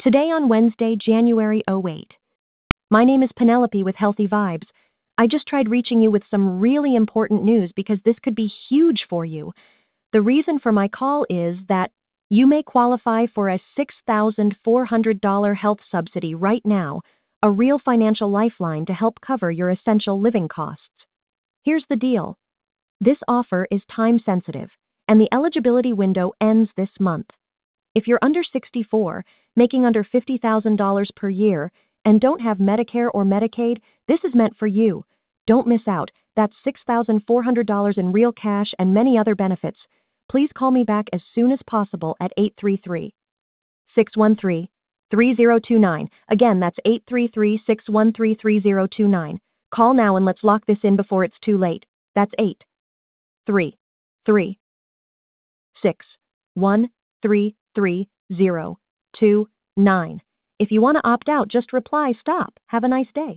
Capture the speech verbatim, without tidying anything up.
Today on Wednesday, January oh eight. My name is Penelope with Healthy Vibes. I just tried reaching you with some really important news because this could be huge for you. The reason for my call is that you may qualify for a six thousand four hundred dollars health subsidy right now, a real financial lifeline to help cover your essential living costs. Here's the deal. This offer is time sensitive, and the eligibility window ends this month. If you're under sixty-four, making under fifty thousand dollars per year, and don't have Medicare or Medicaid, this is meant for you. Don't miss out. That's six thousand four hundred dollars in real cash and many other benefits. Please call me back as soon as possible at eight three three, six one three, three zero two nine. Again, that's eight three three, six one three, three zero two nine. Call now and let's lock this in before it's too late. That's eight three three, six one three, three zero two nine. If you want to opt out, just reply stop. Have a nice day.